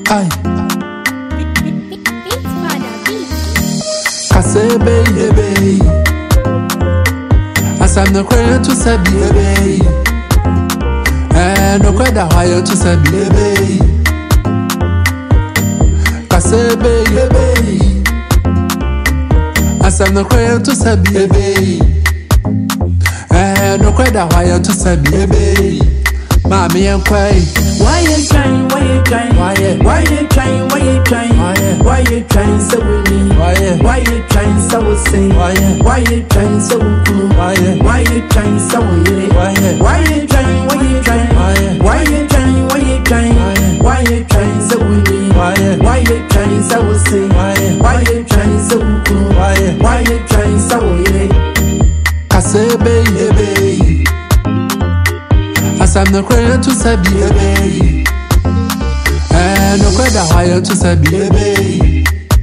Aye. Kasebe yebe. As I'm not crying to sabi yebe. No kweda higher to sabi yebe. Kasebe yebe. As I'm not crying to sabi yebe. No kweda higher to sabi yebe. Mommy and cry. Why you trying? Why you trying? Why you trying? Why you trying? Why you trying so with me? Why you trying so say? Why you trying so cool? Why you trying so with? Why you trying? Why you trying? Why you trying? Why you trying? Why you trying so with me? Why you trying so say? Why you trying so cool? Why you trying so with? Kasebe yebe. As I'm not crying to sabi yebe. No kweda higher to sabi yebe.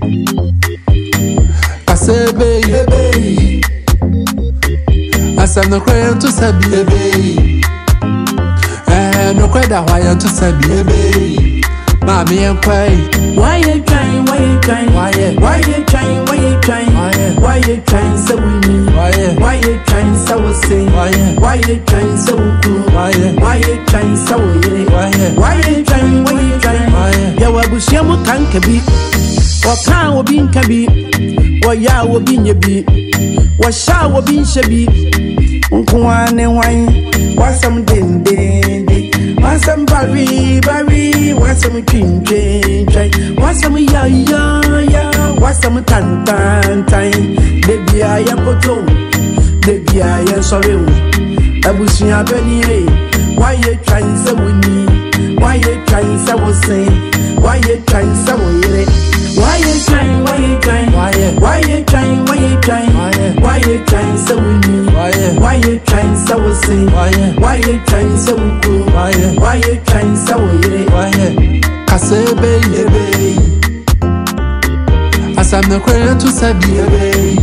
Kasebe yebe. As I'm not crying to sabi yebe. No kweda higher to sabi yebe. Mommy and cry. Why you trying? Why you trying? Why you trying? Why you trying? Why you trying so with me? Why you trying so say? Why you trying so cool? Why you trying so with? Why you trying? Why you trying? Ya wabushia mu kankabi. Waka wo bin kabi. Wa ya wo bin yebi. Wa sha wo bin shebi. Nkwane wan. Wasam den den den. Wasam bari bari. Wasam twin twin twin. Wasam ya ya ya. Wasam tan tan tan. Baby I am poto. Baby I am sorry. Abusia beni. Why you trying so with me? Why you trying so say? Why you trying so with? Why you trying? Why you trying? Why you trying? Why you trying? Why you trying so with me? Why you trying so say? Why you trying so cool? Why you trying so with? Kasebe yebe. As I'm not crying to sabi yebe.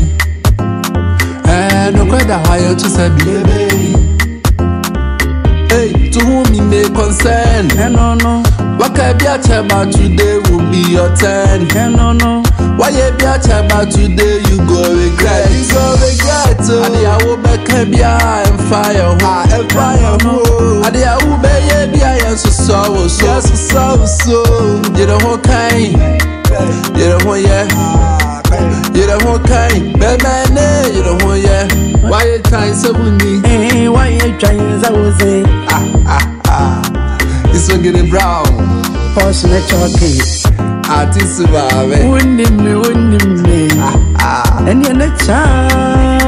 No kweda higher to sabi yebe. Hey, to whom it may concern. No. What can be a chama today will be your turn. No. Why you be a chama today you go regret. You go regret. And the awo be can be a fire. And fire. And the awo be a so. You know what kind. You know what you know what kind. Baby, you know what why you trying so with me? Hey, why you trying so say? This one getting brown. Fortunate chocolate. Artist survive. Wouldn't me. And you're not child.